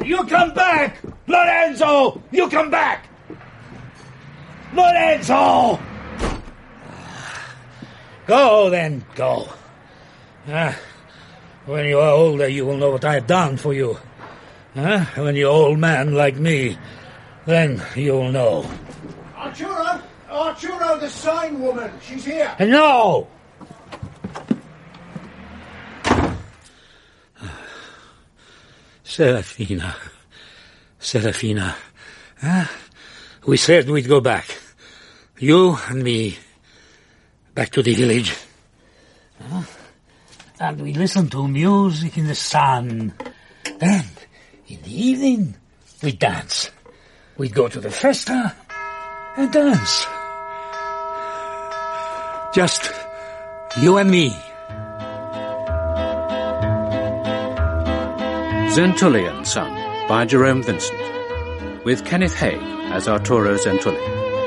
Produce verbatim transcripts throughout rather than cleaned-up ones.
You come back! Lorenzo! You come back! Lorenzo! Go, then, go. Ah, when you are older, you will know what I have done for you. Huh? When you're an old man like me, then you'll know. Arturo! Arturo, the sign woman! She's here! No! Serafina. Serafina. Huh? We said we'd go back. You and me. Back to the village. Huh? And we listen to music in the sun. And in the evening, we dance. We'd go to the festa and dance. Just you and me. Zentullian Son by Jerome Vincent, with Kenneth Haig as Arturo Zentulli.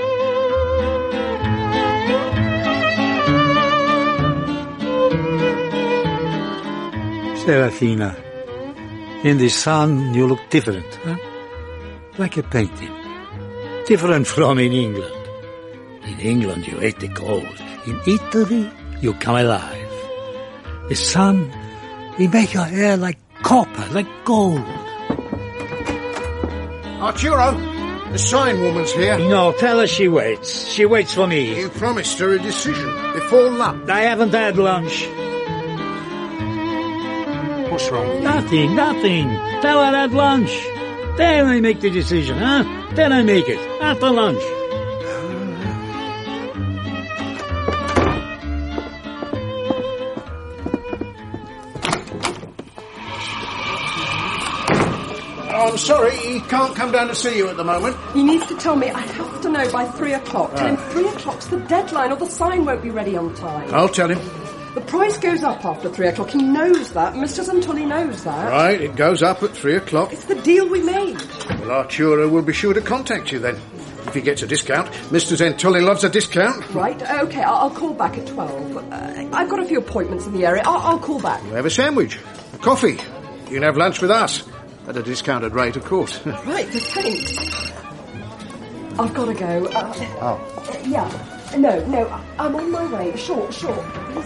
Serafina, in the sun you look different, huh? Like a painting. Different from in England. In England you hate the cold. In Italy you come alive. The sun, it makes your hair like copper, like gold. Arturo, the sign woman's here. No, tell her she waits. She waits for me. You promised her a decision before lunch. I haven't had lunch. What's wrong with you? Nothing, nothing. Tell her at lunch. Then I make the decision, huh? Then I make it. After lunch. I'm sorry, he can't come down to see you at the moment. He needs to tell me. I have to know by three o'clock. Tell him three o'clock's the deadline or the sign won't be ready on time. I'll tell him. The price goes up after three o'clock. He knows that. Mister Zentulli knows that. Right, it goes up at three o'clock. It's the deal we made. Well, Arturo will be sure to contact you then. If he gets a discount. Mister Zentulli loves a discount. Right, okay, I'll, I'll call back at twelve. Uh, I've got a few appointments in the area. I'll, I'll call back. We'll have a sandwich, a coffee. You can have lunch with us. At a discounted rate, of course. Right, thanks. I've got to go. Uh, oh. Uh, yeah. No, no, I'm on my way. Sure, sure.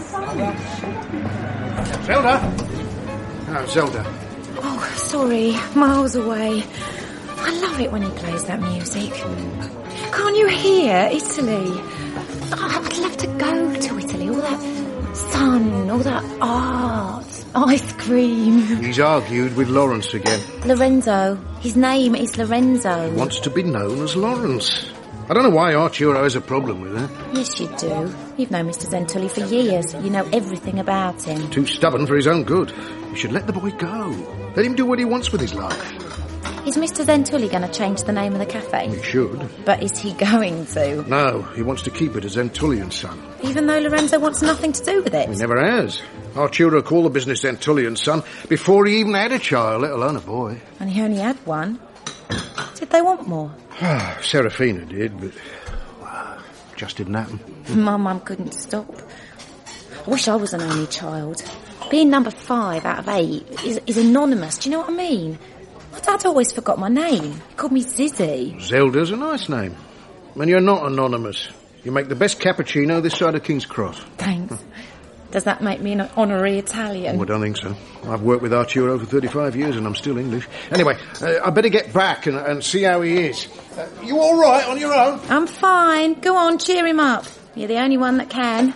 Zelda! Oh, Zelda. Oh, sorry. Miles away. I love it when he plays that music. Can't you hear Italy? I'd love to go to Italy. All that sun, all that art, ice cream. He's argued with Lawrence again. Lorenzo. His name is Lorenzo. He wants to be known as Lawrence. I don't know why Arturo has a problem with that. Yes, you do. You've known Mister Zentulli for years. You know everything about him. Too stubborn for his own good. You should let the boy go. Let him do what he wants with his life. Is Mister Zentulli going to change the name of the cafe? He should. But is he going to? No, he wants to keep it as Zentullian Son. Even though Lorenzo wants nothing to do with it? He never has. Arturo called the business Zentullian Son before he even had a child, let alone a boy. And he only had one. Did they want more? Serafina did, but well, just didn't happen. My mum couldn't stop. I wish I was an only child. Being number five out of eight is, is anonymous. Do you know what I mean? My dad always forgot my name. He called me Zizzy. Zelda's a nice name. And you're not anonymous. You make the best cappuccino this side of King's Cross. Thanks. Does that make me an honorary Italian? Oh, I don't think so. I've worked with Arturo for thirty-five years and I'm still English. Anyway, uh, I better get back and, and see how he is. Uh, you all right on your own? I'm fine. Go on, cheer him up. You're the only one that can.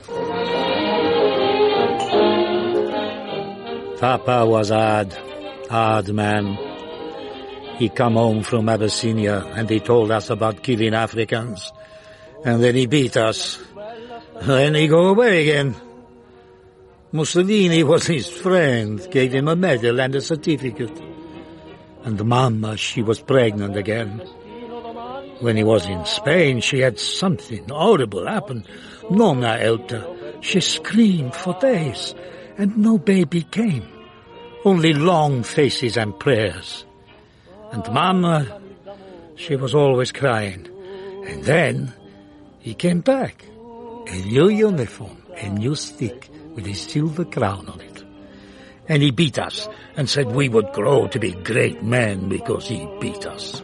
Papa was hard, hard man. He come home from Abyssinia and he told us about killing Africans. And then he beat us. Then he go away again. Mussolini was his friend, gave him a medal and a certificate. And Mama, she was pregnant again. When he was in Spain, she had something horrible happen. Nonna helped her. She screamed for days, and no baby came. Only long faces and prayers. And Mama, she was always crying. And then he came back. A new uniform, a new stick, with a silver crown on it. And he beat us and said we would grow to be great men because he beat us.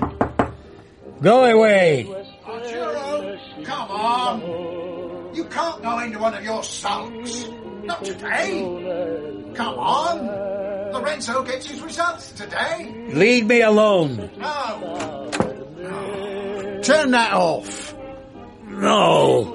Go away! Arturo, come on! You can't go into one of your sulks. Not today. Come on! Lorenzo gets his results today. Leave me alone. No. Turn that off. No.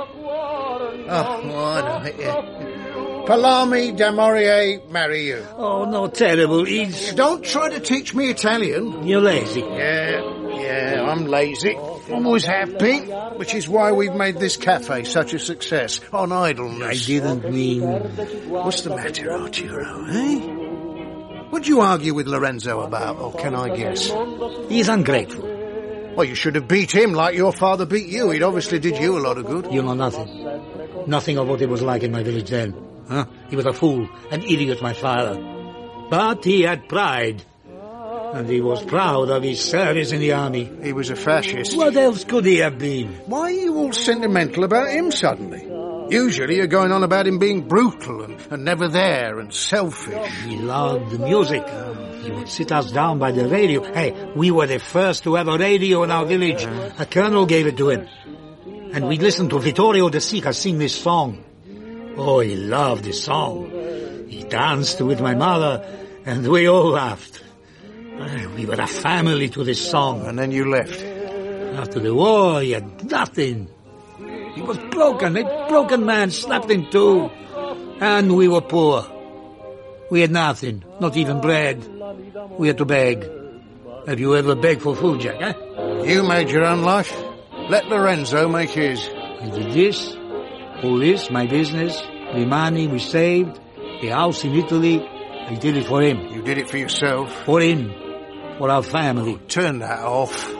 Oh, why not? Yeah. Palami da Maurier marry you. Oh, no, terrible. He's... Don't try to teach me Italian. You're lazy. Yeah, yeah, I'm lazy. Always have been, which is why we've made this cafe such a success, on idleness. I didn't mean... What's the matter, Arturo, eh? What'd you argue with Lorenzo about, or can I guess? He's ungrateful. Well, you should have beat him like your father beat you. He'd obviously did you a lot of good. You know nothing. Nothing of what it was like in my village then. Huh? He was a fool, an idiot, my father. But he had pride. And he was proud of his service in the army. He was a fascist. What else could he have been? Why are you all sentimental about him suddenly? Usually you're going on about him being brutal and, and never there and selfish. He loved the music. He would sit us down by the radio. Hey, we were the first to have a radio in our village. A colonel gave it to him. And we'd listen to Vittorio De Sica sing this song. Oh, he loved this song. He danced with my mother, and we all laughed. We were a family to this song. And then you left. After the war, he had nothing. He was broken. A broken man, snapped in two. And we were poor. We had nothing, not even bread. We had to beg. Have you ever begged for food, Jack, eh? You made your own life. Let Lorenzo make his. I did this, all this, my business, the money we saved, the house in Italy. I did it for him. You did it for yourself. For him. For our family. Oh, turn that off.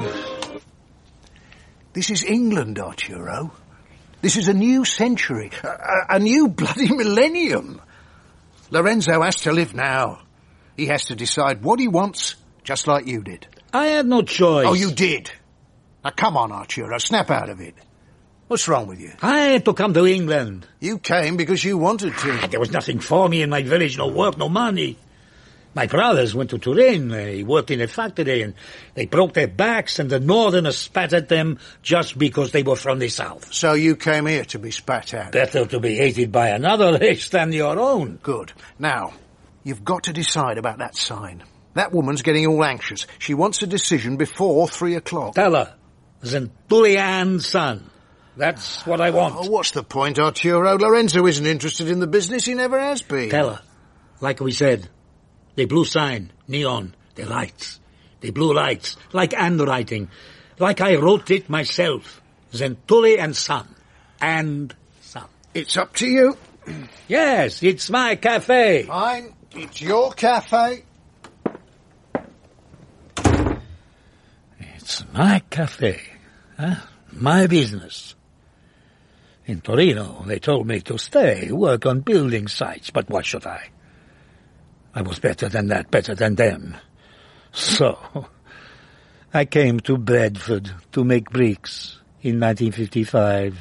This is England, Arturo. This is a new century. A, a, a new bloody millennium. Lorenzo has to live now. He has to decide what he wants, just like you did. I had no choice. Oh, you did. Now, come on, Arturo, snap out of it. What's wrong with you? I had to come to England. You came because you wanted to. There was nothing for me in my village, no work, no money. My brothers went to Turin, they worked in a factory, and they broke their backs, and the northerners spat at them just because they were from the south. So you came here to be spat at? Better to be hated by another race than your own. Good. Now, you've got to decide about that sign. That woman's getting all anxious. She wants a decision before three o'clock. Tell her. Zentulian son. That's what I want. Oh, what's the point, Arturo? Lorenzo isn't interested in the business. He never has been. Tell her. Like we said. The blue sign, neon, the lights. The blue lights, like handwriting. Like I wrote it myself. Zentuli and son. And son. It's up to you. Yes, it's my cafe. Fine. It's your cafe. It's my cafe. Huh? My business. In Torino, they told me to stay, work on building sites, but why should I? I was better than that, better than them. So, I came to Bradford to make bricks in nineteen fifty-five.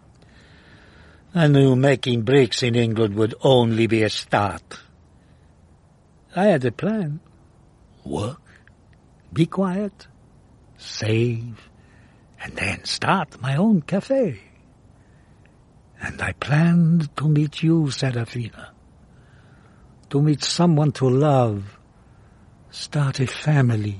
I knew making bricks in England would only be a start. I had a plan. Work, be quiet, save, and then start my own cafe. And I planned to meet you, Serafina. To meet someone to love, start a family.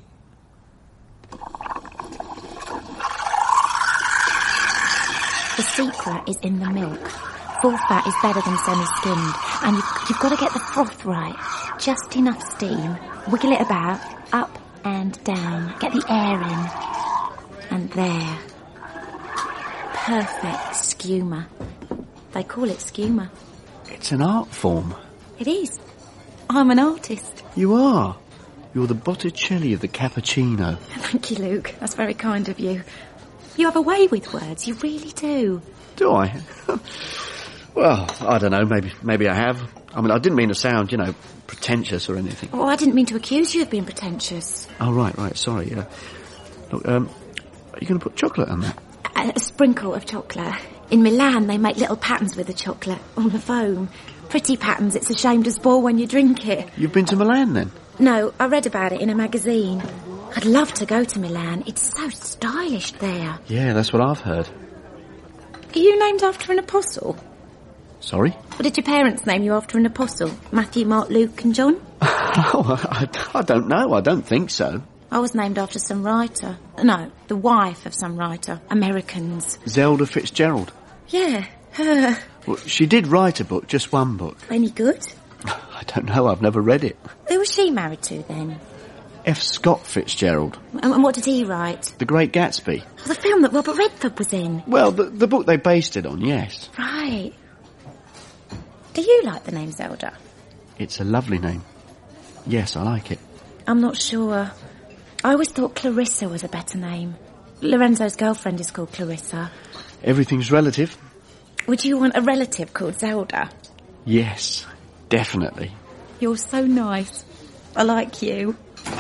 The secret is in the milk. Full fat is better than semi-skimmed, and you've, you've got to get the froth right. Just enough steam. Wiggle it about, up and down. Get the air in. And there. Perfect skuma. They call it skuma. It's an art form. It is. I'm an artist. You are. You're the Botticelli of the cappuccino. Thank you, Luke. That's very kind of you. You have a way with words. You really do. Do I? Well, I don't know. Maybe maybe I have. I mean, I didn't mean to sound, you know, pretentious or anything. Oh, I didn't mean to accuse you of being pretentious. Oh, right, right. Sorry. Uh, look, um, are you going to put chocolate on that? A, a sprinkle of chocolate. In Milan, they make little patterns with the chocolate on the foam. Pretty patterns it's a shame to spoil when you drink it. You've been to Milan, then? No, I read about it in a magazine. I'd love to go to Milan. It's so stylish there. Yeah, that's what I've heard. Are you named after an apostle? Sorry? Or did your parents name you after an apostle? Matthew, Mark, Luke and John? Oh, I, I don't know. I don't think so. I was named after some writer. No, the wife of some writer. Americans. Zelda Fitzgerald. Yeah, her. Well, she did write a book, just one book. Any good? I don't know. I've never read it. Who was she married to then? F. Scott Fitzgerald. And, and what did he write? The Great Gatsby. Oh, the film that Robert Redford was in. Well, the, the book they based it on, yes. Right. Do you like the name Zelda? It's a lovely name. Yes, I like it. I'm not sure. I always thought Clarissa was a better name. Lorenzo's girlfriend is called Clarissa. Everything's relative. Would you want a relative called Zelda? Yes, definitely. You're so nice. I like you.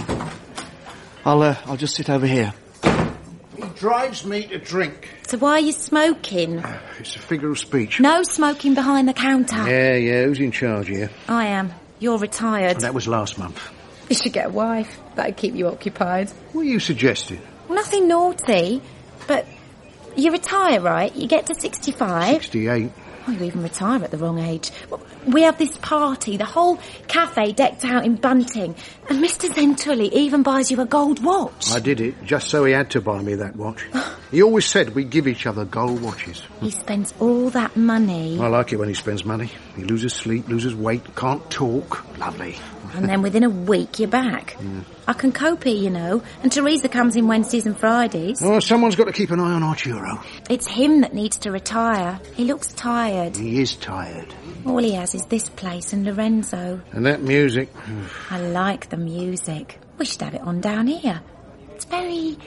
I'll, uh, I'll just sit over here. He drives me to drink. So why are you smoking? It's a figure of speech. No smoking behind the counter. Yeah, yeah, who's in charge here? I am. You're retired. That was last month. You should get a wife. That'd keep you occupied. What are you suggesting? Nothing naughty, but you retire, right? You get to sixty-five. sixty-eight. Oh, you even retire at the wrong age. We have this party, the whole cafe decked out in bunting, and Mister Zentulli even buys you a gold watch. I did it just so he had to buy me that watch. He always said we'd give each other gold watches. He spends all that money. I like it when he spends money. He loses sleep, loses weight, can't talk. Lovely. And then within a week, you're back. Yeah. I can cope here, you know. And Teresa comes in Wednesdays and Fridays. Oh, someone's got to keep an eye on Arturo. It's him that needs to retire. He looks tired. He is tired. All he has is this place and Lorenzo. And that music. I like the music. We should have it on down here. It's very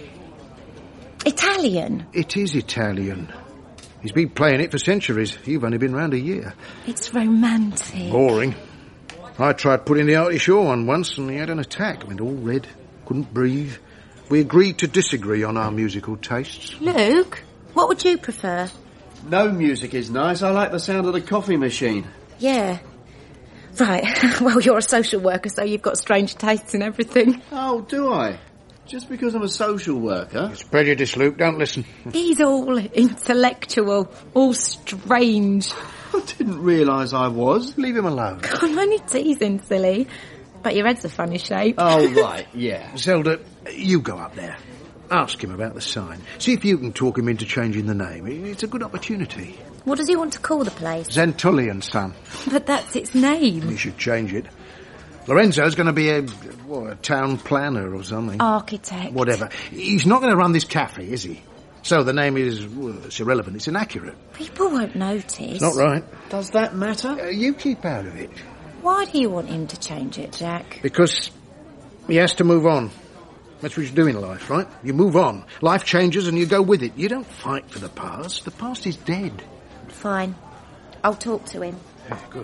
Italian. It is Italian. He's been playing it for centuries. You've only been round a year. It's romantic. Boring. I tried putting the Artie Shaw on once and he had an attack. Went all red. Couldn't breathe. We agreed to disagree on our musical tastes. Luke, what would you prefer? No music is nice. I like the sound of the coffee machine. Yeah. Right. Well, you're a social worker, so you've got strange tastes in everything. Oh, do I? Just because I'm a social worker? It's prejudice, Luke. Don't listen. He's all intellectual, all strange. I didn't realise I was. Leave him alone. I'm only teasing, silly. But your head's a funny shape. Oh, right, yeah. Zelda, you go up there. Ask him about the sign. See if you can talk him into changing the name. It's a good opportunity. What does he want to call the place? Zentulli and Son. But that's its name. He should change it. Lorenzo's going to be a, what, a town planner or something. Architect. Whatever. He's not going to run this cafe, is he? So the name is, well, it's irrelevant. It's inaccurate. People won't notice. It's not right. Does that matter? Uh, you keep out of it. Why do you want him to change it, Jack? Because he has to move on. That's what you do in life, right? You move on. Life changes and you go with it. You don't fight for the past. The past is dead. Fine. I'll talk to him. Yeah, good.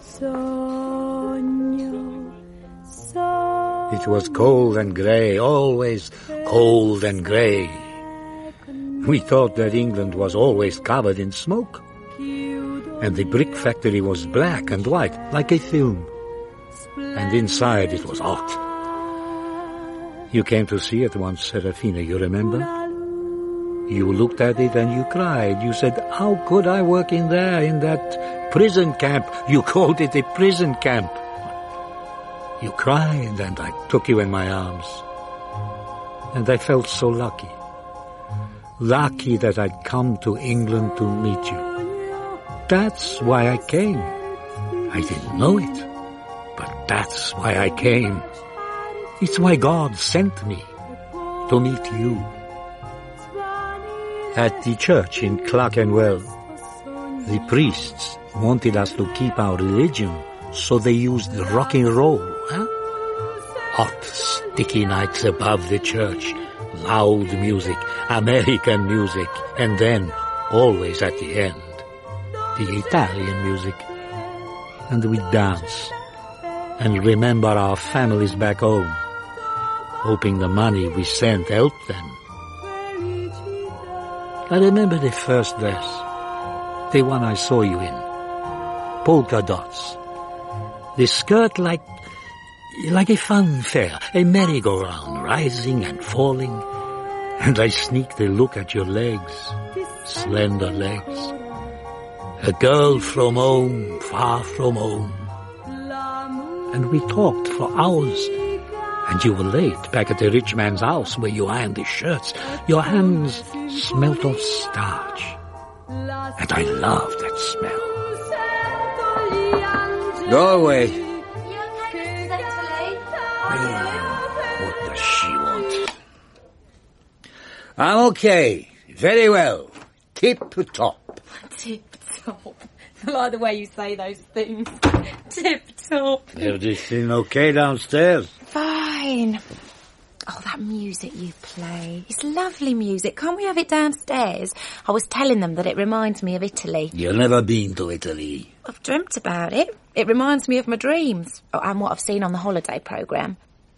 It was cold and grey, always cold and grey. We thought that England was always covered in smoke. And the brick factory was black and white, like a film. And inside it was hot. You came to see it once, Serafina, you remember? You looked at it and you cried. You said, how could I work in there, in that prison camp? You called it a prison camp. You cried and I took you in my arms. And I felt so lucky. Lucky that I'd come to England to meet you. That's why I came. I didn't know it, but that's why I came. It's why God sent me to meet you. At the church in Clerkenwell, the priests wanted us to keep our religion, so they used rock and roll. Huh? Hot, sticky nights above the church, loud music, American music, and then, always at the end, the Italian music. And we dance and remember our families back home, hoping the money we sent helped them. I remember the first dress, the one I saw you in. polka dots. The skirt like, like a funfair, a merry-go-round, rising and falling. And I sneaked a look at your legs, slender legs. A girl from home, far from home. And we talked for hours. And you were late back at the rich man's house where you ironed his shirts. Your hands smelt of starch. And I loved that smell. Go away. You okay, Missus Enterley? What does she want? I'm okay. Very well. Tip-top. Tip-top. I like the way you say those things. Tip-top. Everything okay downstairs? Fine. Oh, that music you play. It's lovely music. Can't we have it downstairs? I was telling them that it reminds me of Italy. You've never been to Italy. I've dreamt about it. It reminds me of my dreams. Oh, and what I've seen on the holiday programme.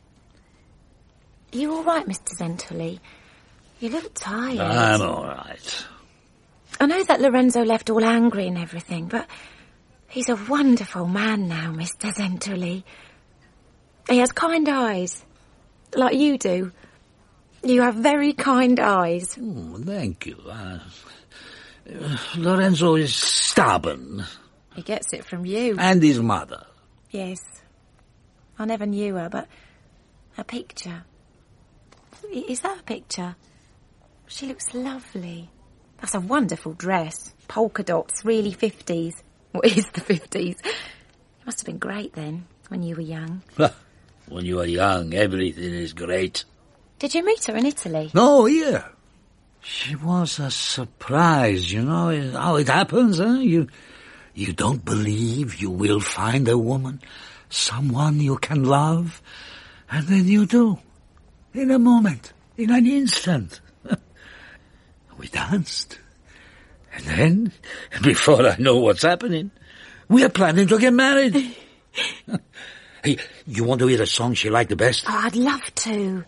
You all right, Mister Zentuli? You look tired. I'm all right. I know that Lorenzo left all angry and everything, but he's a wonderful man now, Mister Zentuli. He has kind eyes, like you do. You have very kind eyes. Oh, thank you. Uh, uh, Lorenzo is stubborn. He gets it from you. And his mother. Yes. I never knew her, but a picture. I- Is that a picture? She looks lovely. That's a wonderful dress. Polka dots, really fifties. What is the fifties? It must have been great then, when you were young. When you are young, everything is great. Did you meet her in Italy? No, here. She was a surprise, you know, how it happens, huh? You, you don't believe you will find a woman, someone you can love, and then you do. In a moment, in an instant. We danced. And then, before I know what's happening, we are planning to get married. Hey, you want to hear a song she liked the best? Oh, I'd love to.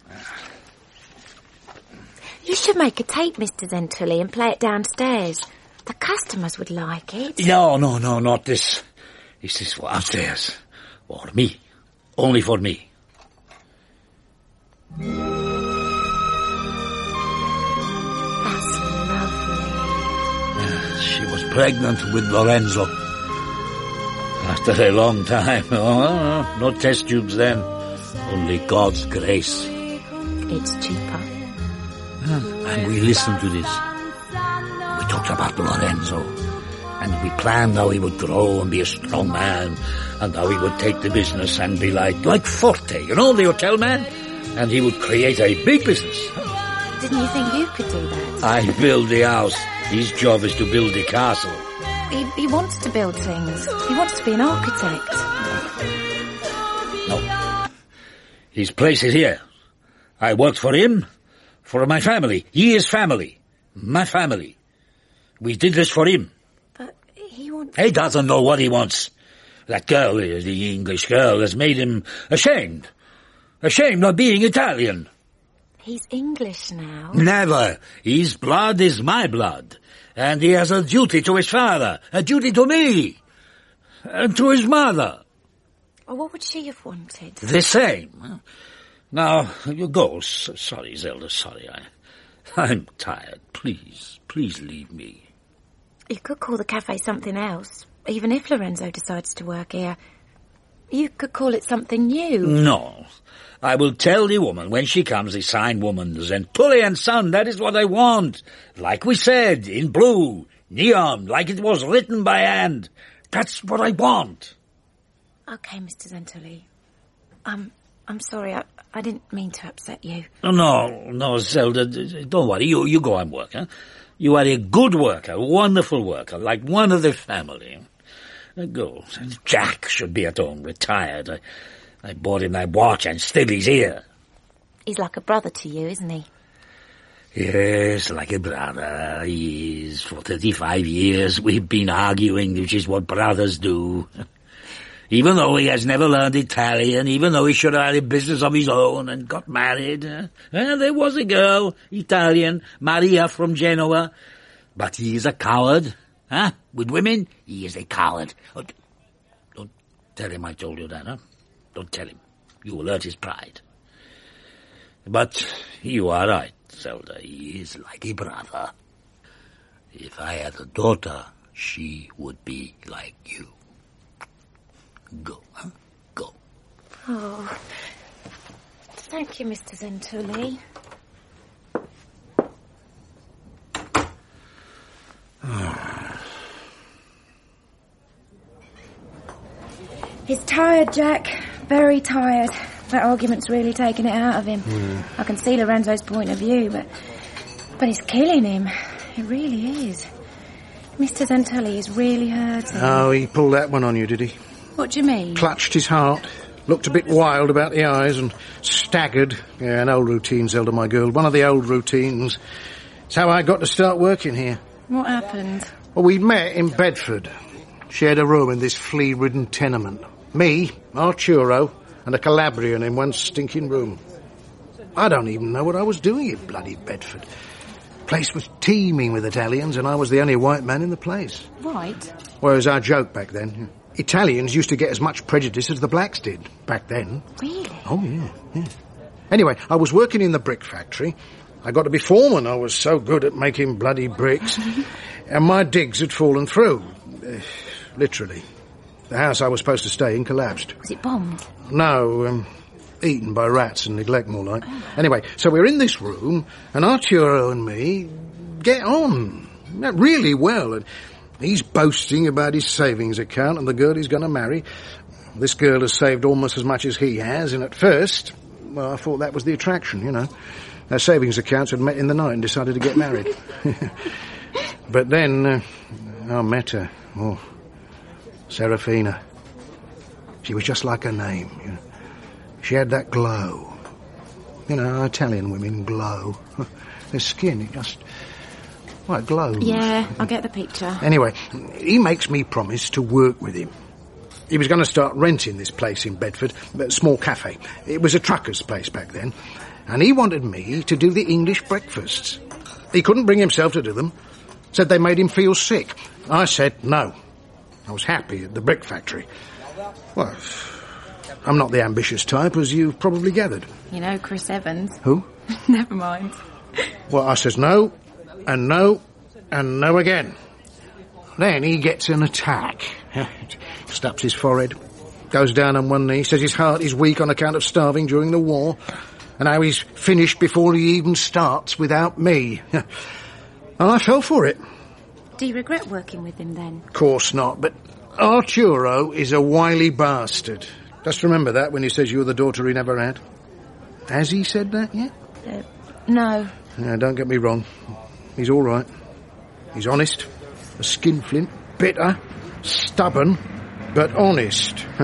You should make a tape, Mister Zentuli, and play it downstairs. The customers would like it. No, no, no, not this. This is for upstairs. For me. Only for me. That's lovely. She was pregnant with Lorenzo. After a long time. Oh, no test tubes then. Only God's grace. It's cheaper. And we listened to this. We talked about Lorenzo. And we planned how he would grow and be a strong man. And how he would take the business and be like, like Forte, you know, the hotel man. And he would create a big business. Didn't you think you could do that? I build the house. His job is to build the castle. He, he wants to build things. He wants to be an architect. No. His place is here. I worked for him, for my family. He is family. My family. We did this for him. But he wants... He doesn't know what he wants. That girl, the English girl, has made him ashamed. Ashamed of being Italian. He's English now. Never. His blood is my blood. And he has a duty to his father, a duty to me, and to his mother. Oh, what would she have wanted? The same. Now, you go. S- sorry, Zelda, sorry. I, I'm tired. Please, please leave me. You could call the cafe something else, even if Lorenzo decides to work here. You could call it something new. No. I will tell the woman when she comes, the sign woman, Zentuli and Son, that is what I want. Like we said, in blue, neon, like it was written by hand. That's what I want. Okay, Mister Zentuli. Um, I'm sorry, I, I didn't mean to upset you. No, no, Zelda, don't worry. You, you go and work, huh? You are a good worker, a wonderful worker, like one of the family. Go. Jack should be at home, retired. I, I bought him that watch and still he's here. He's like a brother to you, isn't he? Yes, like a brother. He is. For thirty-five years we've been arguing, which is what brothers do. Even though he has never learned Italian, even though he should have had a business of his own and got married. Uh, well, there was a girl, Italian, Maria from Genoa. But he is a coward, Huh? With women, he is a coward. Oh, d- don't tell him I told you that, huh? Don't tell him. You will hurt his pride. But you are right, Zelda. He is like a brother. If I had a daughter, she would be like you. Go, huh? Go. Oh, thank you, Mister Zentuli. He's tired, Jack. Very tired. That argument's really taken it out of him. Mm. I can see Lorenzo's point of view, but but it's killing him. It really is. Mister Zentuli is really hurting. Oh, he pulled that one on you, did he? What do you mean? Clutched his heart, looked a bit wild about the eyes and staggered. Yeah, an old routine, Zelda, my girl. One of the old routines. It's how I got to start working here. What happened? Well, we met in Bedford. Shared a room in this flea-ridden tenement. Me, Arturo, and a Calabrian in one stinking room. I don't even know what I was doing in bloody Bedford. The place was teeming with Italians, and I was the only white man in the place. Right. Well, it was our joke back then. Italians used to get as much prejudice as the blacks did back then. Really? Oh, yeah, yeah. Anyway, I was working in the brick factory. I got to be foreman. I was so good at making bloody bricks. And my digs had fallen through. Uh, literally. The house I was supposed to stay in collapsed. Was it bombed? No, um, eaten by rats and neglect, more like. Oh. Anyway, so we're in this room, and Arturo and me get on really well. And he's boasting about his savings account and the girl he's going to marry. This girl has saved almost as much as he has, and at first, well, I thought that was the attraction, you know. Their savings accounts had met in the night and decided to get married. But then, uh, I met her. Oh, Serafina. She was just like her name. You know. She had that glow. You know, Italian women glow. Their skin, it just... well, it glows. Yeah, I get the picture. Anyway, he makes me promise to work with him. He was going to start renting this place in Bedford, a small cafe. It was a trucker's place back then. And he wanted me to do the English breakfasts. He couldn't bring himself to do them. Said they made him feel sick. I said no. I was happy at the brick factory. Well, I'm not the ambitious type, as you've probably gathered. You know Chris Evans. Who? Never mind. Well, I says no, and no, and no again. Then he gets an attack. Snaps his forehead, goes down on one knee, says his heart is weak on account of starving during the war, and how he's finished before he even starts without me. And I fell for it. Do you regret working with him then? Of course not, but Arturo is a wily bastard. Just remember that when he says you're the daughter he never had. Has he said that yet? Uh, no. Yeah, don't get me wrong. He's all right. He's honest, a skinflint, bitter, stubborn, but honest. Huh.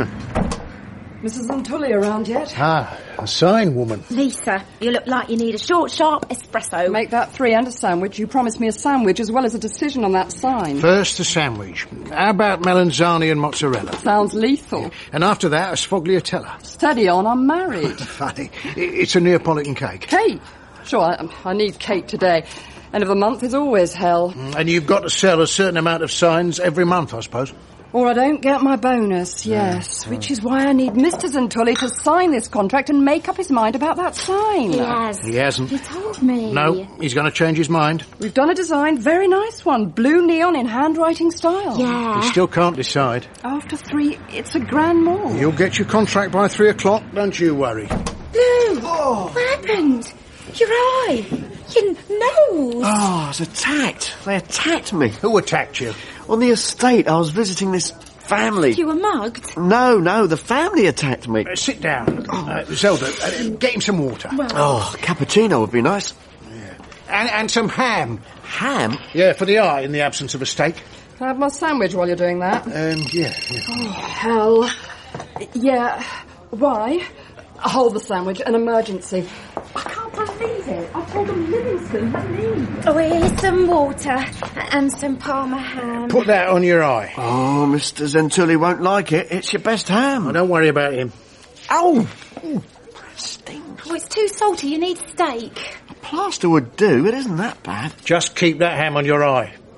Missus Zentuli around yet? Ah, a sign woman. Lisa, you look like you need a short, sharp espresso. Make that three and a sandwich. You promised me a sandwich as well as a decision on that sign. First a sandwich. How about melanzane and mozzarella? Sounds lethal. Yeah. And after that, a sfogliatella. Steady on, I'm married. Funny. It's a Neapolitan cake. Cake? Sure, I, I need cake today. End of the month is always hell. And you've got to sell a certain amount of signs every month, I suppose. Or I don't get my bonus, yes. Yeah. Which is why I need Mister Zentuli to sign this contract and make up his mind about that sign. He has. He hasn't. He told me. No, he's going to change his mind. We've done a design, very nice one. Blue neon in handwriting style. Yeah. He still can't decide. After three, it's a grand move. You'll get your contract by three o'clock, don't you worry. Lou, oh. What happened? Your eye. Your nose. Oh, I was attacked. They attacked me. Who attacked you? On the estate, I was visiting this family. You were mugged? No, no, the family attacked me. Uh, sit down. Oh. Uh, Zelda, uh, get him some water. Well, oh, cappuccino would be nice. Yeah. And, and some ham. Ham? Yeah, for the eye in the absence of a steak. Can I have my sandwich while you're doing that? Um, yeah. yeah. Oh, hell. Yeah. Why? Hold the sandwich. An emergency. I can't believe it. I told them Livingston had me. Oh, here's some water and some Parma ham. Put that on your eye. Oh, Mister Zentuli won't like it. It's your best ham. Oh, don't worry about him. Ow! Ooh, that stinks. Oh, it's too salty. You need steak. A plaster would do. It isn't that bad. Just keep that ham on your eye.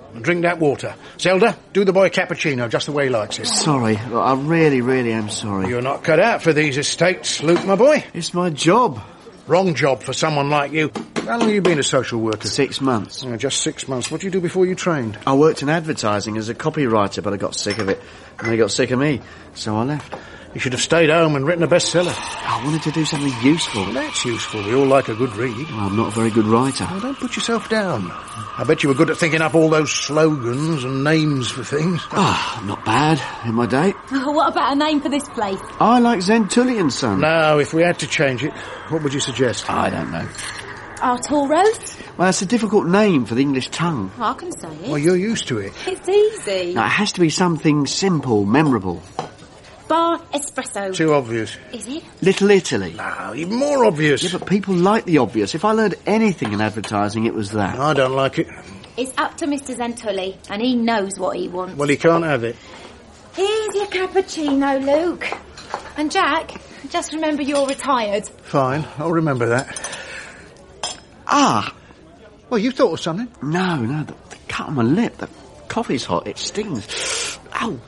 and drink that water. Zelda, do the boy a cappuccino just the way he likes it. Sorry. Look, I really, really am sorry. You're not cut out for these estates, Luke, my boy. It's my job. Wrong job for someone like you. How long have you been a social worker? Six months. Oh, just six months. What did you do before you trained? I worked in advertising as a copywriter, but I got sick of it. And they got sick of me, so I left. You should have stayed home and written a bestseller. I wanted to do something useful. Well, that's useful. We all like a good read. Well, I'm not a very good writer. Well, don't put yourself down. I bet you were good at thinking up all those slogans and names for things. Ah, oh, not bad in my day. What about a name for this place? I like Zentullian, son. No, if we had to change it, what would you suggest? I don't know. Arturo's? Well, it's a difficult name for the English tongue. I can say it. Well, you're used to it. It's easy. No, it has to be something simple, memorable. Bar Espresso. Too obvious. Is it? Little Italy. No, even more obvious. Yeah, but people like the obvious. If I learned anything in advertising, it was that. I don't like it. It's up to Mister Zentulli, and he knows what he wants. Well, he can't have it. Here's your cappuccino, Luke. And Jack, just remember you're retired. Fine, I'll remember that. Ah! Well, you thought of something. No, no, the, the cut on my lip. The coffee's hot. It stings. Ow!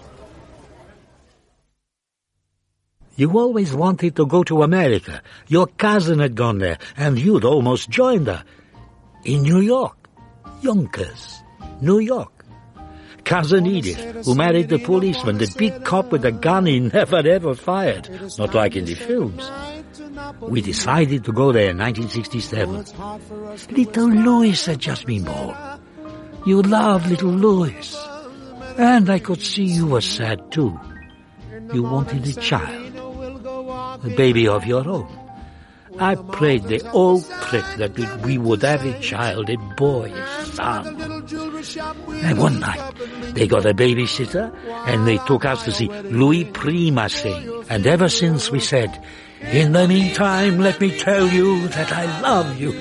You always wanted to go to America. Your cousin had gone there, and you'd almost joined her. In New York. Yonkers. New York. Cousin Edith, who married the policeman, the big cop with a gun he never ever fired. Not like in the films. We decided to go there in nineteen sixty-seven. Little Louis had just been born. You loved little Louis. And I could see you were sad too. You wanted a child. A baby of your own. I prayed the old prick that we would have a child, a boy, a son. And one night, they got a babysitter, and they took us to see Louis Prima sing. And ever since we said, in the meantime, let me tell you that I love you.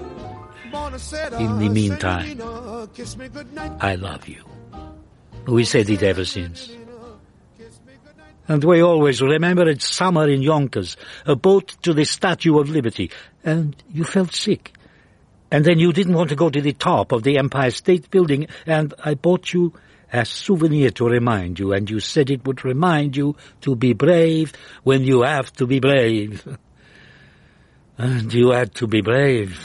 In the meantime, I love you. We said it ever since. And we always remembered summer in Yonkers, a boat to the Statue of Liberty, and you felt sick. And then you didn't want to go to the top of the Empire State Building, and I bought you a souvenir to remind you, and you said it would remind you to be brave when you have to be brave. And you had to be brave.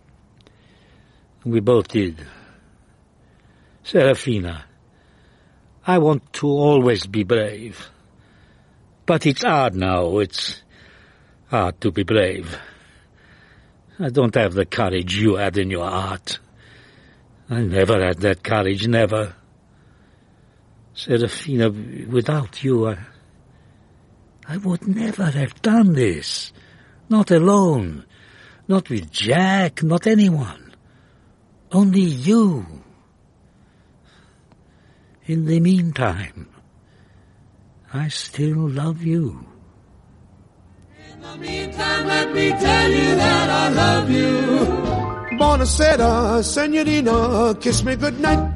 We both did. Serafina, I want to always be brave. But it's hard now. It's hard to be brave. I don't have the courage you had in your heart. I never had that courage, never. Serafina, without you, I, I would never have done this. Not alone. Not with Jack, not anyone. Only you. In the meantime, I still love you. In the meantime, let me tell you that I love you. Buonasera, senorina, kiss me goodnight.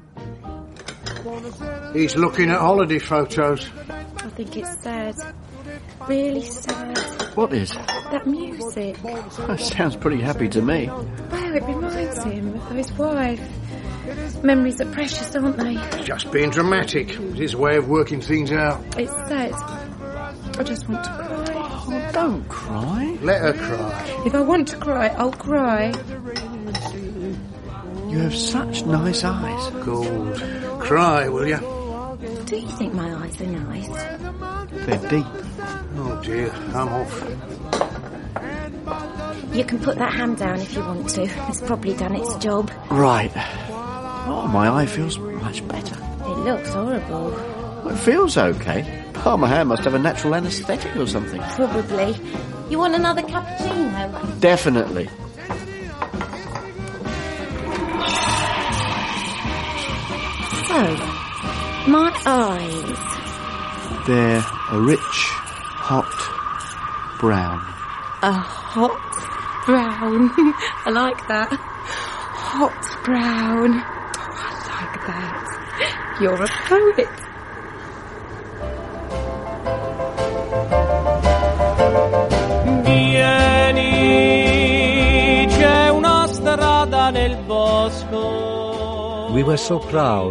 He's looking at holiday photos. I think it's sad. Really sad. What is? That music. That sounds pretty happy to me. Well, it reminds him of his wife. Memories are precious, aren't they? Just being dramatic. It's his way of working things out. It's sad. I just want to cry. Oh, don't cry. Let her cry. If I want to cry, I'll cry. You have such nice eyes. Good. Cry, will you? Do you think my eyes are nice? They're deep. Oh dear, I'm off. You can put that ham down if you want to. It's probably done its job. Right. Oh, my eye feels much better. It looks horrible. Well, it feels okay. Oh, my hand must have a natural anaesthetic or something. Probably. You want another cappuccino? Definitely. So, my eyes. They're a rich, hot brown. A hot brown. I like that. Hot brown. Oh, I like that. You're a poet. Vieni, c'è una strada nel bosco. we were so proud.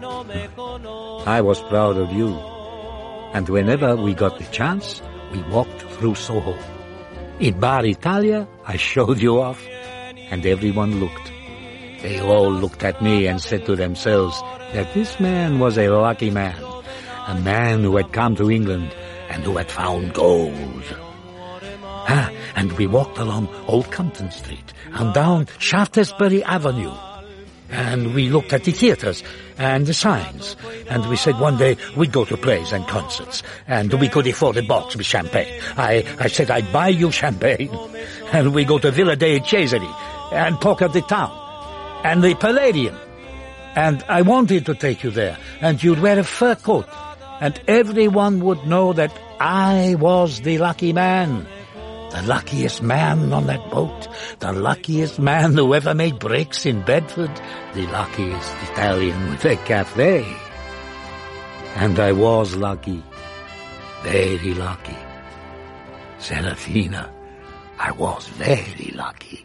I was proud of you. And whenever we got the chance, we walked through Soho. In Bar Italia, I showed you off, and everyone looked. They all looked at me and said to themselves that this man was a lucky man, a man who had come to England and who had found gold. Ah, and we walked along Old Compton Street and down Shaftesbury Avenue. And we looked at the theatres and the signs. And we said one day we'd go to plays and concerts. And we could afford a box with champagne. I, I said I'd buy you champagne. And we go to Villa dei Cesari and talk of the town. And the Palladium. And I wanted to take you there. And you'd wear a fur coat. And everyone would know that I was the lucky man. The luckiest man on that boat, the luckiest man who ever made breaks in Bedford, the luckiest Italian with a cafe. And I was lucky, very lucky. Serafina, I was very lucky.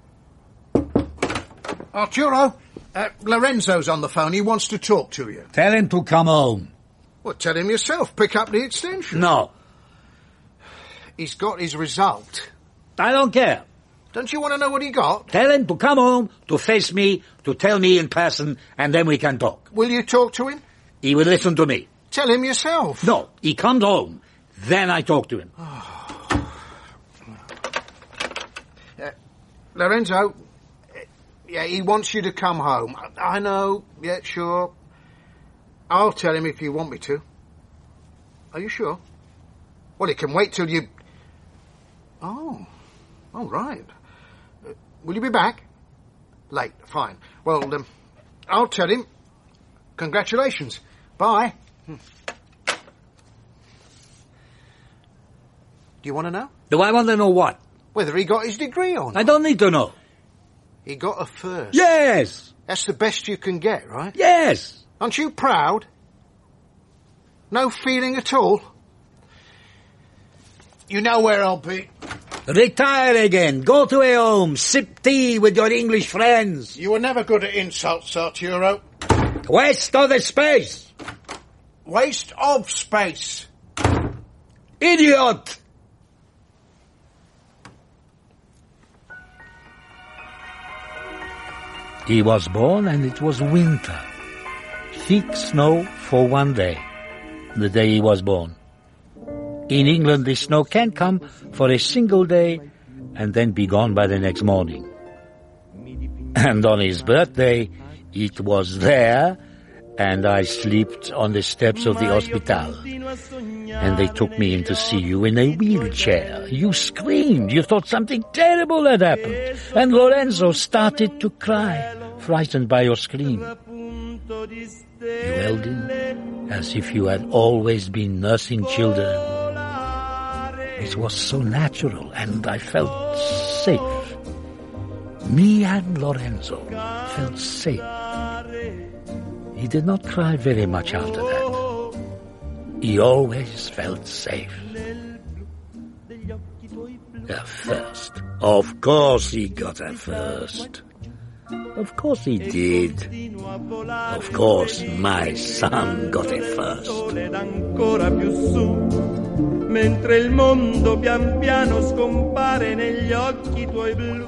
Arturo, uh, Lorenzo's on the phone. He wants to talk to you. Tell him to come home. Well, tell him yourself. Pick up the extension. No. He's got his result. I don't care. Don't you want to know what he got? Tell him to come home, to face me, to tell me in person, and then we can talk. Will you talk to him? He will listen to me. Tell him yourself. No, he comes home. Then I talk to him. Oh. Uh, Lorenzo, uh, yeah, he wants you to come home. I, I know, yeah, sure. I'll tell him if you want me to. Are you sure? Well, he can wait till you... Oh, all right. Uh, will you be back? Late, fine. Well, um, I'll tell him. Congratulations. Bye. Hmm. Do you want to know? Do I want to know what? Whether he got his degree or not. I don't need to know. He got a first. Yes. That's the best you can get, right? Yes. Aren't you proud? No feeling at all? You know where I'll be. Retire again. Go to a home. Sip tea with your English friends. You were never good at insults, Arturo. Waste of the space. Waste of space. Idiot! He was born and it was winter. Thick snow for one day. The day he was born. In England, the snow can come for a single day and then be gone by the next morning. And on his birthday, it was there, and I slept on the steps of the hospital. And they took me in to see you in a wheelchair. You screamed. You thought something terrible had happened. And Lorenzo started to cry, frightened by your scream. You held him as if you had always been nursing children. It was so natural, and I felt safe. Me and Lorenzo felt safe. He did not cry very much after that. He always felt safe. A first. Of course he got a first. Of course he did. Of course my son got a first. Mentre il mondo pian piano scompare negli occhi tuoi blu.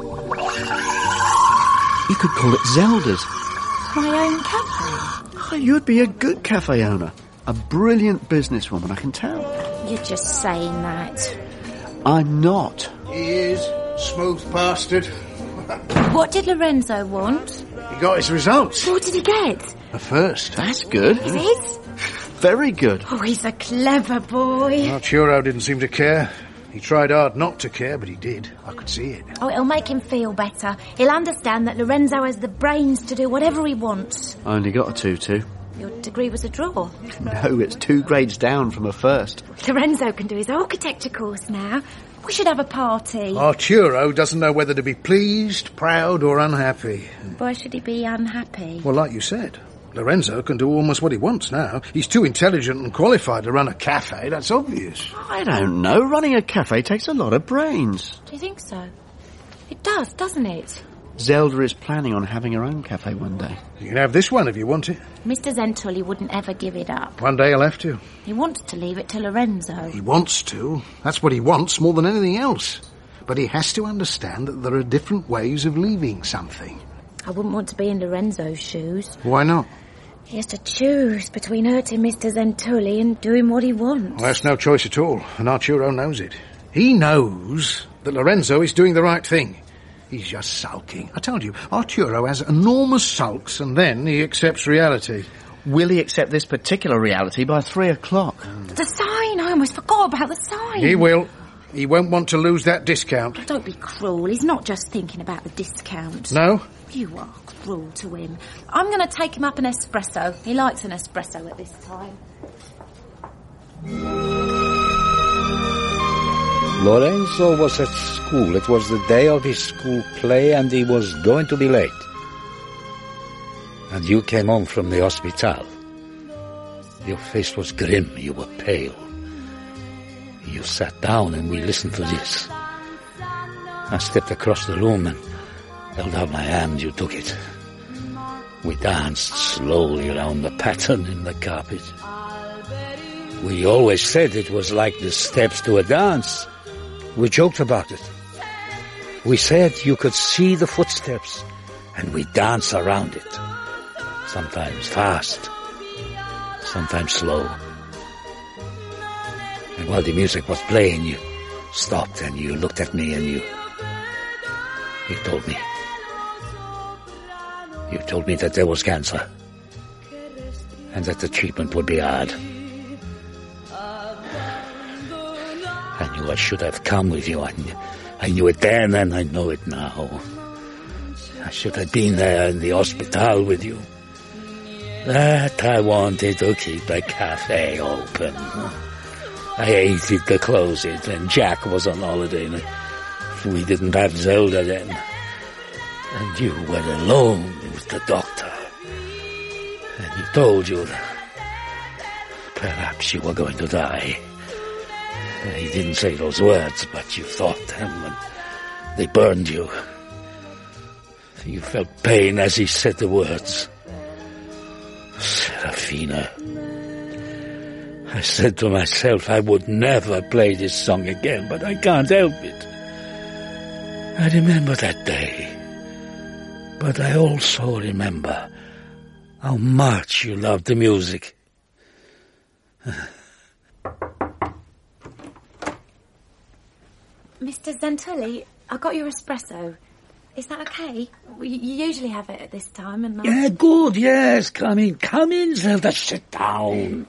You could call it Zelda's. My own cafe. Oh, you'd be a good cafe owner. A brilliant businesswoman, I can tell. You're just saying that. I'm not. He is. Smooth bastard. What did Lorenzo want? He got his results. What did he get? A first. That's good. Is it? Very good. Oh, he's a clever boy. Arturo didn't seem to care. He tried hard not to care, but he did. I could see it. Oh, it'll make him feel better. He'll understand that Lorenzo has the brains to do whatever he wants. I only got a two two. Your degree was a draw. No, it's two grades down from a first. Lorenzo can do his architecture course now. We should have a party. Arturo doesn't know whether to be pleased, proud, or unhappy. Why should he be unhappy? Well, like you said, Lorenzo can do almost what he wants now. He's too intelligent and qualified to run a cafe, that's obvious. I don't know. Running a cafe takes a lot of brains. Do you think so? It does, doesn't it? Zelda is planning on having her own cafe one day. You can have this one if you want it. Mister Zentulli wouldn't ever give it up. One day he'll have to. He wants to leave it to Lorenzo. He wants to. That's what he wants more than anything else. But he has to understand that there are different ways of leaving something. I wouldn't want to be in Lorenzo's shoes. Why not? He has to choose between hurting Mister Zentulli and doing what he wants. Well, that's no choice at all, and Arturo knows it. He knows that Lorenzo is doing the right thing. He's just sulking. I told you, Arturo has enormous sulks, and then he accepts reality. Will he accept this particular reality by three o'clock? Mm. The sign! I almost forgot about the sign. He will. He won't want to lose that discount. Don't be cruel. He's not just thinking about the discount. No? You are cruel to him. I'm going to take him up an espresso. He likes an espresso at this time. Lorenzo was at school. It was the day of his school play, and he was going to be late. And you came home from the hospital. Your face was grim. You were pale. You sat down, and we listened to this. I stepped across the room and held out my hand. You took it. We danced slowly around the pattern in the carpet. We always said it was like the steps to a dance. We joked about it. We said you could see the footsteps, and we danced around it. Sometimes fast, sometimes slow. And while the music was playing, you stopped and you looked at me and you... You told me. You told me that there was cancer. And that the treatment would be hard. I knew I should have come with you. I knew, I knew it then and I know it now. I should have been there in the hospital with you. But I wanted to keep the cafe open. I hated to close it, and Jack was on holiday, and we didn't have Zelda then. And you were alone with the doctor. And he told you that perhaps you were going to die. He didn't say those words, but you thought them, and they burned you. You felt pain as he said the words. Serafina. I said to myself I would never play this song again, but I can't help it. I remember that day. But I also remember how much you loved the music. Mister Zentulli, I got your espresso. Is that okay? You usually have it at this time, and I... Yeah, good, yes. Come in, come in, Zelda. Sit down.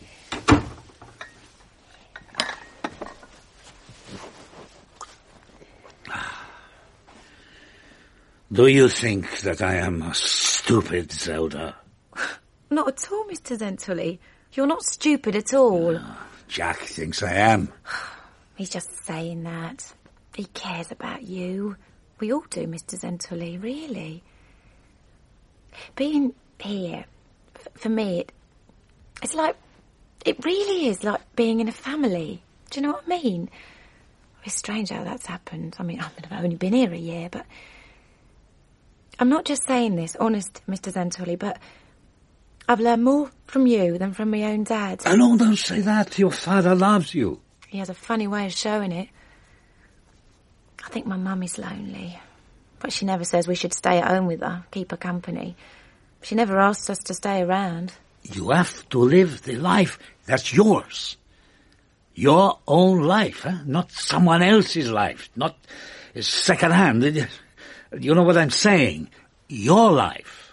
Do you think that I am a stupid, Zelda? Not at all, Mister Zentulli. You're not stupid at all. Uh, Jack thinks I am. He's just saying that. He cares about you. We all do, Mister Zentulli, really. Being here, f- for me, it, it's like... It really is like being in a family. Do you know what I mean? It's strange how that's happened. I mean, I've only been here a year, but... I'm not just saying this, honest, Mister Zentulli, but I've learned more from you than from my own dad. Oh, no, don't say that. Your father loves you. He has a funny way of showing it. I think my mum is lonely. But she never says we should stay at home with her, keep her company. She never asks us to stay around. You have to live the life that's yours. Your own life, huh? Not someone else's life. Not second-hand. You know what I'm saying? Your life.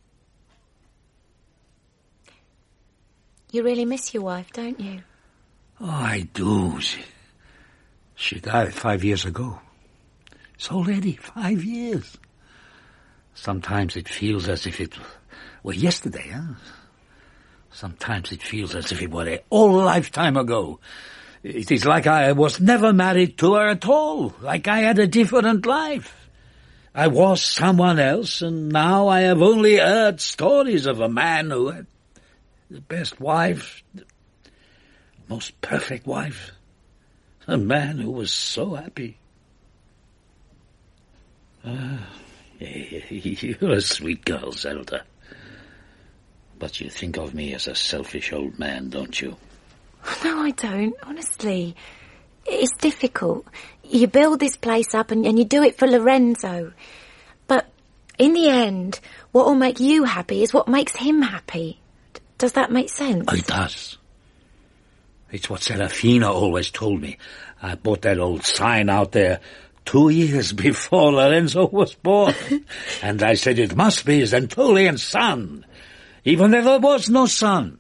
You really miss your wife, don't you? Oh, I do. She, she died five years ago. It's already five years. Sometimes it feels as if it were yesterday, huh? Sometimes it feels as if it were a whole lifetime ago. It is like I was never married to her at all, like I had a different life. I was someone else, and now I have only heard stories of a man who had the best wife, the most perfect wife, a man who was so happy. Uh, You're a sweet girl, Zelda. But you think of me as a selfish old man, don't you? No, I don't, honestly. It's difficult. You build this place up and, and you do it for Lorenzo. But in the end, what will make you happy is what makes him happy. D- does that make sense? It does. It's what Serafina always told me. I bought that old sign out there two years before Lorenzo was born. And I said it must be Zentolian's son, even though there was no son.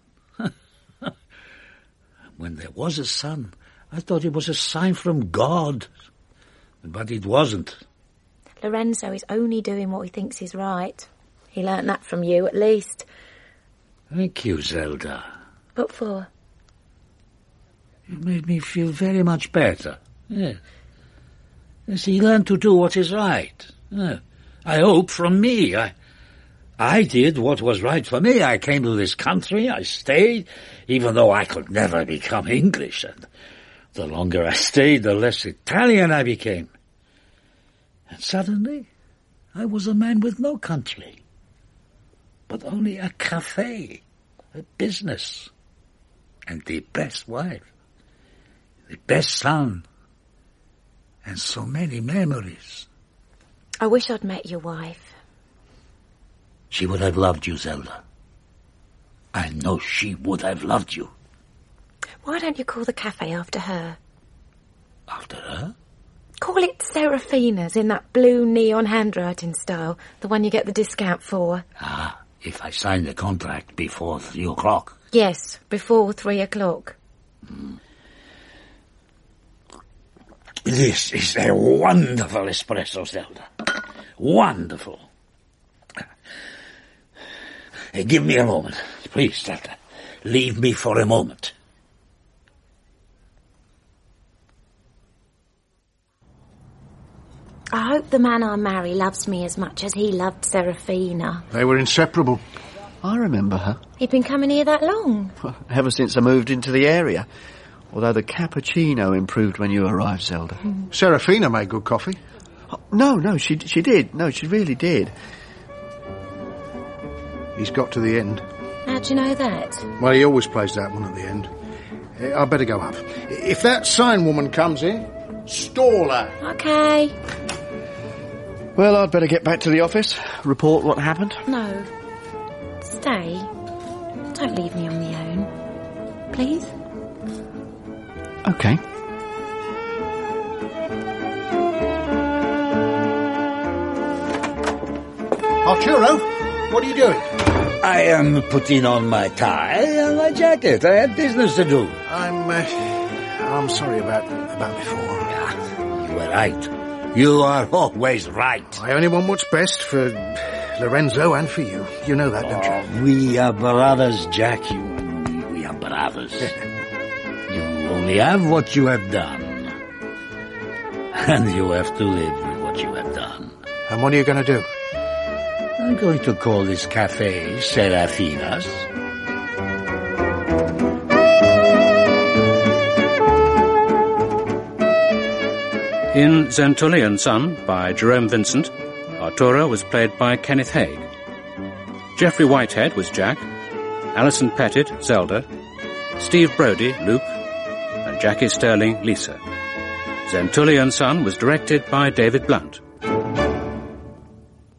When there was a son, I thought it was a sign from God. But it wasn't. Lorenzo is only doing what he thinks is right. He learnt that from you, at least. Thank you, Zelda. What for? You made me feel very much better. Yeah. Yes, he learned to do what is right. Yeah. I hope from me. I, I did what was right for me. I came to this country. I stayed, even though I could never become English. And the longer I stayed, the less Italian I became. And suddenly, I was a man with no country, but only a cafe, a business, and the best wife, the best son, and so many memories. I wish I'd met your wife. She would have loved you, Zelda. I know she would have loved you. Why don't you call the cafe after her? After her? Call it Serafina's in that blue neon handwriting style, the one you get the discount for. Ah, if I sign the contract before three o'clock. Yes, before three o'clock. Mm. This is a wonderful espresso, Zelda. Wonderful. Hey, give me a moment. Please, Zelda. Leave me for a moment. I hope the man I marry loves me as much as he loved Serafina. They were inseparable. I remember her. He'd been coming here that long? Ever since I moved into the area. Although the cappuccino improved when you arrived, Zelda. Mm. Serafina made good coffee. Oh, no, no, she she did. No, she really did. He's got to the end. How'd you know that? Well, he always plays that one at the end. I better go up. If that sign woman comes in, stall her. Okay. Well, I'd better get back to the office, report what happened. No. Stay. Don't leave me on my own. Please? Okay. Arturo, what are you doing? I am putting on my tie and my jacket. I had business to do. I'm, uh, I'm sorry about, about before. Yeah, you were right. You are always right. I only want what's best for Lorenzo and for you. You know that, don't oh, you? We are brothers, Jack. You and me, we are brothers. You only have what you have done. And you have to live with what you have done. And what are you going to do? I'm going to call this cafe Serafina's. In Zentolian Son by Jerome Vincent, Arturo was played by Kenneth Haig. Geoffrey Whitehead was Jack, Alison Pettit, Zelda, Steve Brodie, Luke, and Jackie Sterling, Lisa. Zentolian Son was directed by David Blunt.